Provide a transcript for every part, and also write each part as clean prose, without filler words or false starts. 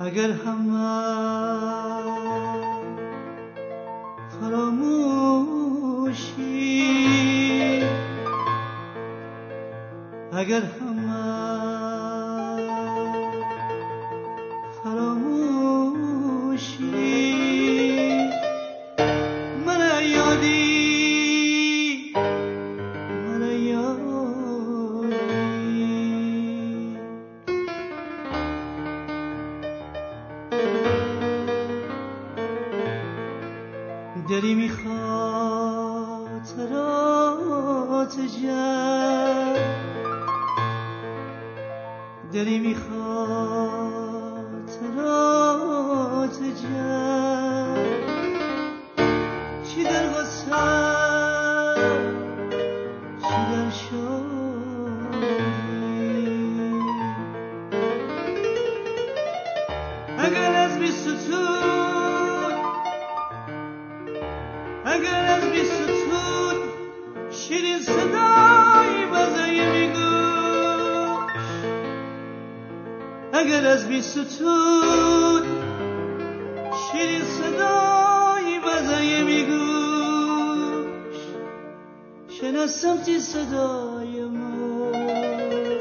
اگر همه فراموشی، اگر همه فراموشی، من یادی، من یادی. دلی می خاطرات جمع، دلی می خاطرات جمع، چی در غصه چی در شادی. اگر از بی ستون، اگر از بی ستون شیرین صدای بزای میگوش، اگر از بی ستون شیرین صدای بزای میگوش، شناسم تی صدای من،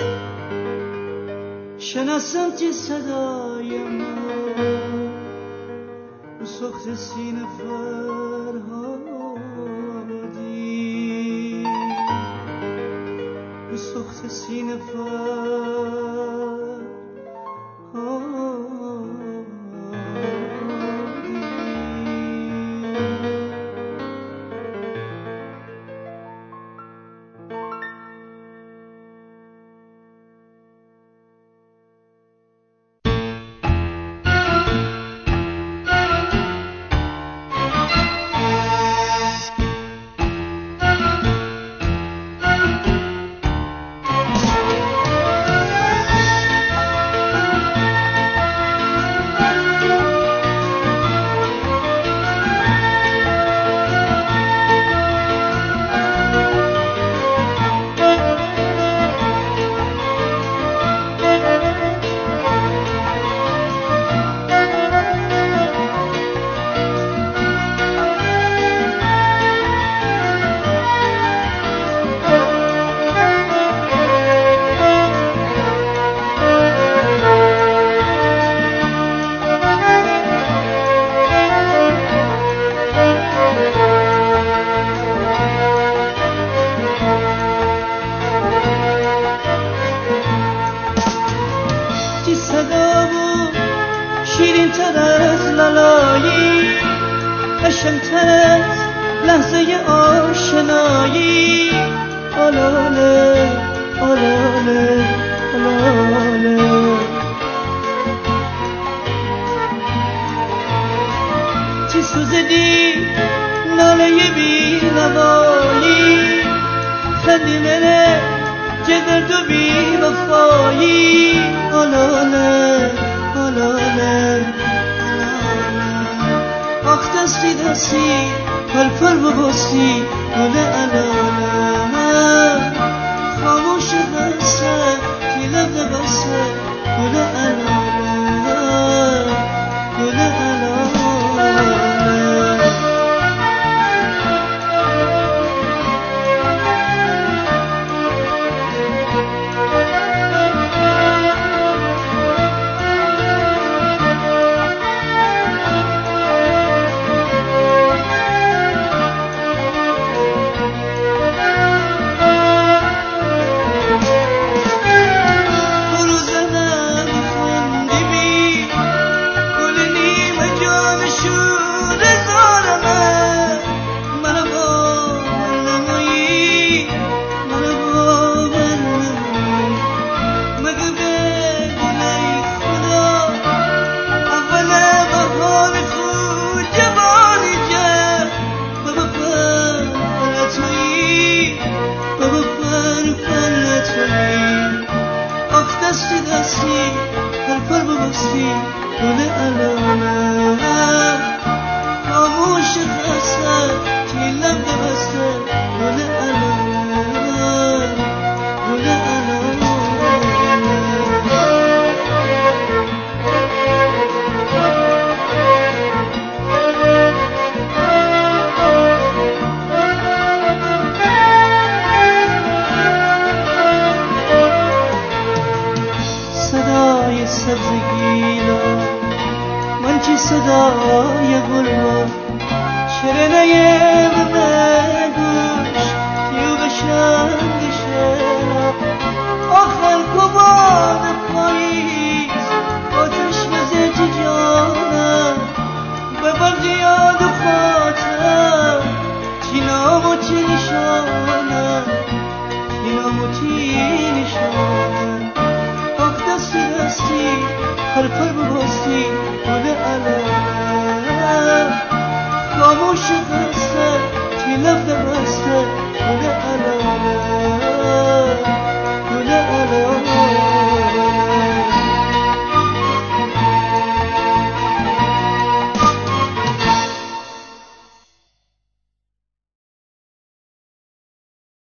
شناسم تی صدای من، و سخت سینه فرهادی، و سخت سینه فرهادی. قشنگتر از لحظه آشنایی، آلاله آلاله آلاله. چی سوزدی ناله بی نوایی، خندی مره چه درد و بی وفایی، آلاله آلاله. آخ دستی دستی پل پل بباسی گل علاله، خاموش بسه تیله بسه گل علاله، گل علاله. های سبزگینا من چی صدای گلما شرنه بمگوش تیو بشنگ شنا آخر کبان پاییز آتش بزد جانم ببرد یاد خاطر چی نام و چی نشانم چی نام و چی نشانم آخ دستی دستی حرفر بباستی گل علم خاموش